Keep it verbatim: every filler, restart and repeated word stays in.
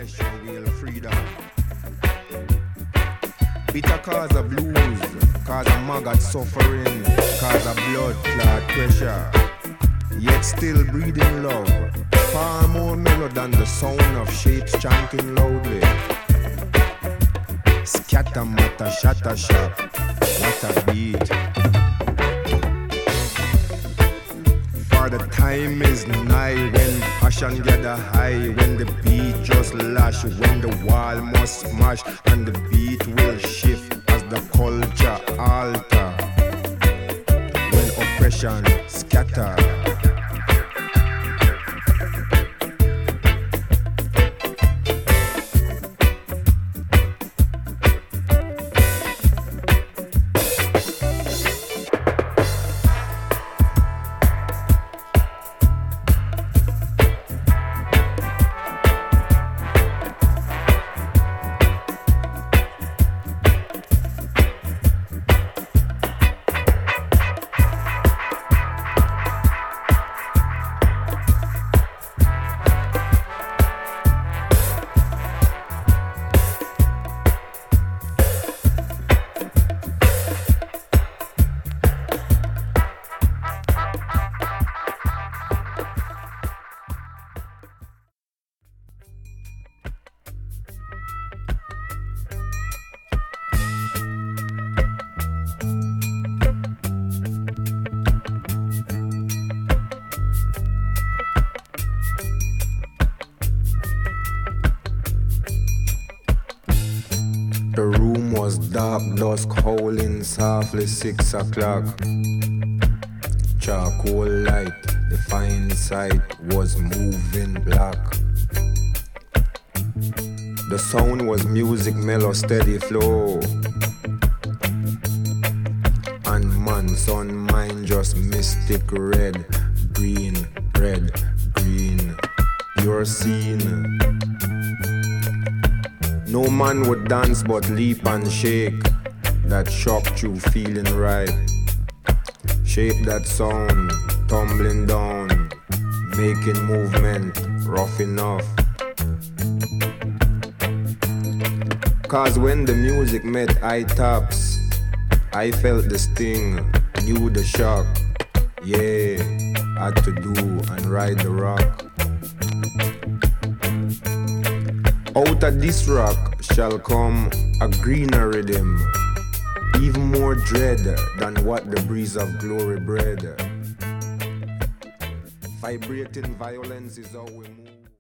flesh and will freedom. Bitter cause of blues, cause of maggot suffering, cause of blood clot pressure. Yet still breathing love, far more mellow than the sound of shapes chanting loudly. Scatter matter, shatter shop, what a beat. For the time is nigh when passion gather high, when the beat just lash, when the wall must smash and the beat will shift as the culture alter, when oppression scatter. The room was dark, dusk howling softly, six o'clock. Charcoal light, the fine sight was moving black. The sound was music, mellow, steady flow. And man, sun, mine just mystic red, green, red, green. You're seen. No man would dance but leap and shake. That shock you feeling right. Shape that sound, tumbling down, making movement rough enough. Cause when the music met eye taps, I felt the sting, knew the shock. Yeah, had to do and ride the rock. Out of this rock shall come a greener rhythm, even more dread than what the breeze of glory bred. Vibrating violence is how we move.